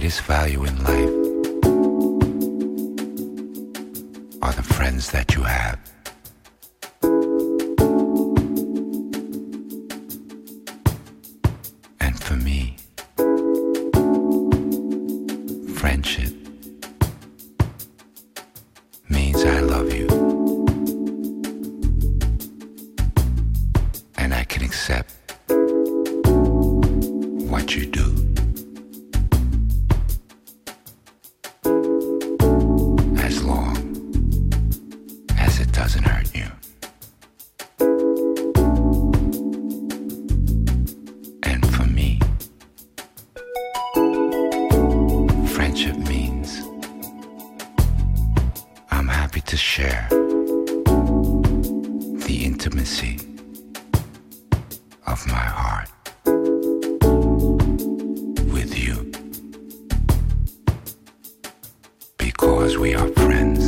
greatest value in life are the friends that you have. And for me, friendship means I love you, and I can accept what you do, as long as it doesn't hurt you. And for me, friendship means I'm happy to share the intimacy of my heart with you, because we are friends.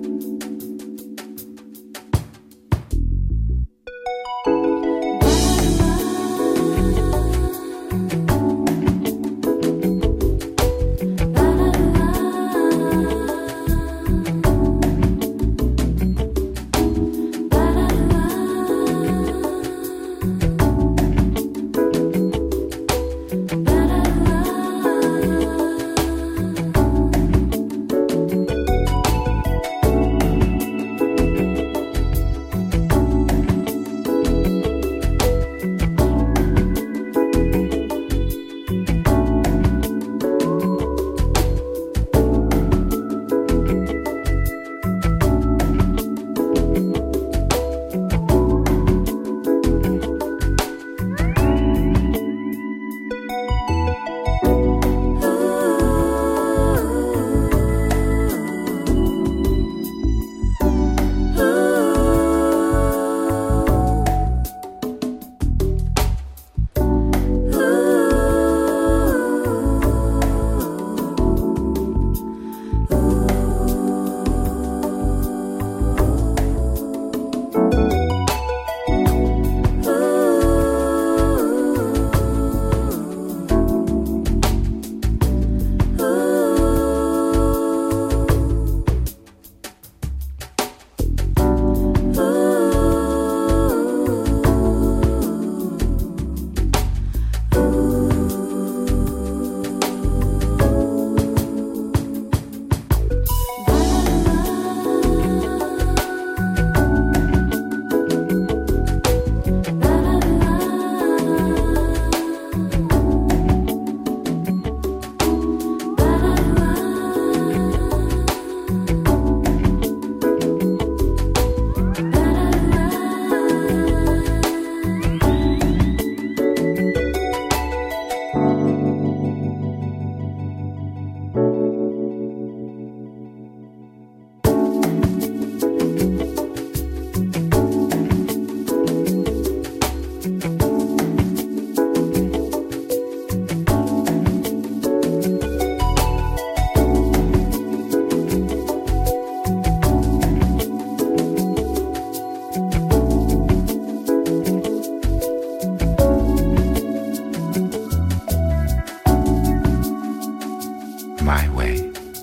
My way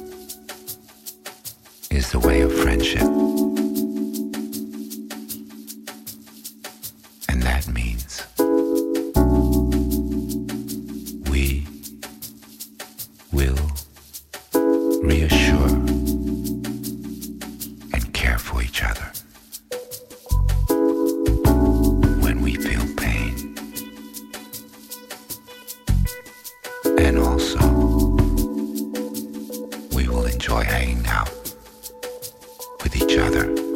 is the way of friendship. And that means we will reassure and care for each other when we feel pain. And also, we will enjoy hanging out with each other